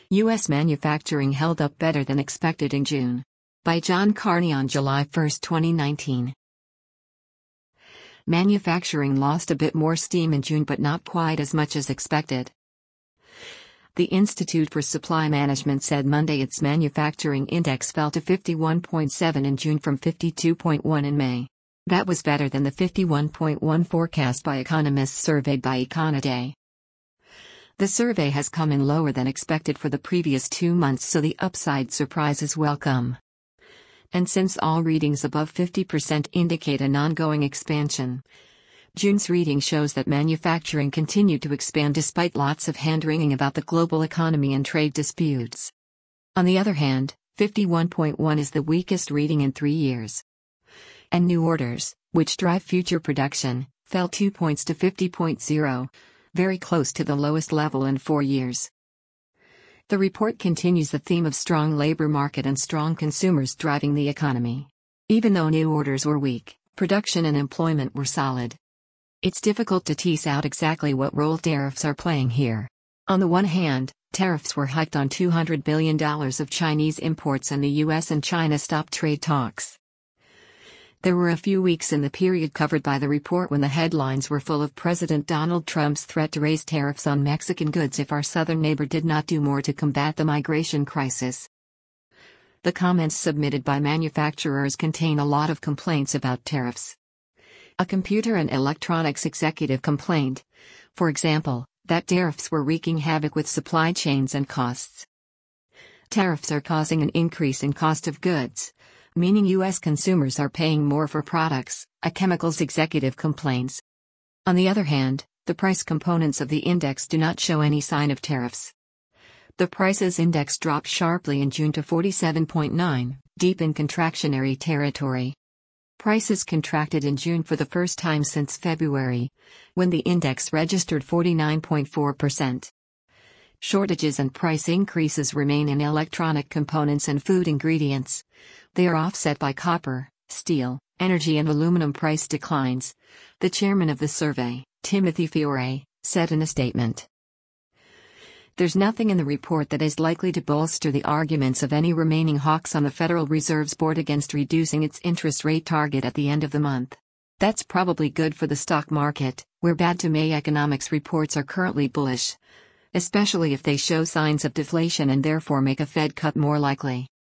U.S. manufacturing held up better than expected in June. By John Carney on July 1, 2019. Manufacturing lost a bit more steam in June but not quite as much as expected. The Institute for Supply Management said Monday its manufacturing index fell to 51.7 in June from 52.1 in May. That was better than the 51.1 forecast by economists surveyed by Econoday. The survey has come in lower than expected for the previous 2 months, so the upside surprise is welcome. And since all readings above 50% indicate an ongoing expansion, June's reading shows that manufacturing continued to expand despite lots of hand-wringing about the global economy and trade disputes. On the other hand, 51.1 is the weakest reading in 3 years. And new orders, which drive future production, fell 2 points to 50.0. Very close to the lowest level in 4 years. The report continues the theme of strong labor market and strong consumers driving the economy. Even though new orders were weak, production and employment were solid. It's difficult to tease out exactly what role tariffs are playing here. On the one hand, tariffs were hiked on $200 billion of Chinese imports and the US and China stopped trade talks. There were a few weeks in the period covered by the report when the headlines were full of President Donald Trump's threat to raise tariffs on Mexican goods if our southern neighbor did not do more to combat the migration crisis. The comments submitted by manufacturers contain a lot of complaints about tariffs. A computer and electronics executive complained, for example, that tariffs were wreaking havoc with supply chains and costs. Tariffs are causing an increase in cost of goods, meaning U.S. consumers are paying more for products, a chemicals executive complains. On the other hand, the price components of the index do not show any sign of tariffs. The prices index dropped sharply in June to 47.9, deep in contractionary territory. Prices contracted in June for the first time since February, when the index registered 49.4%. Shortages and price increases remain in electronic components and food ingredients. They are offset by copper, steel, energy and aluminum price declines, the chairman of the survey, Timothy Fiore, said in a statement. There's nothing in the report that is likely to bolster the arguments of any remaining hawks on the Federal Reserve's board against reducing its interest rate target at the end of the month. That's probably good for the stock market, where bad to May economics reports are currently bullish, especially if they show signs of deflation and therefore make a Fed cut more likely.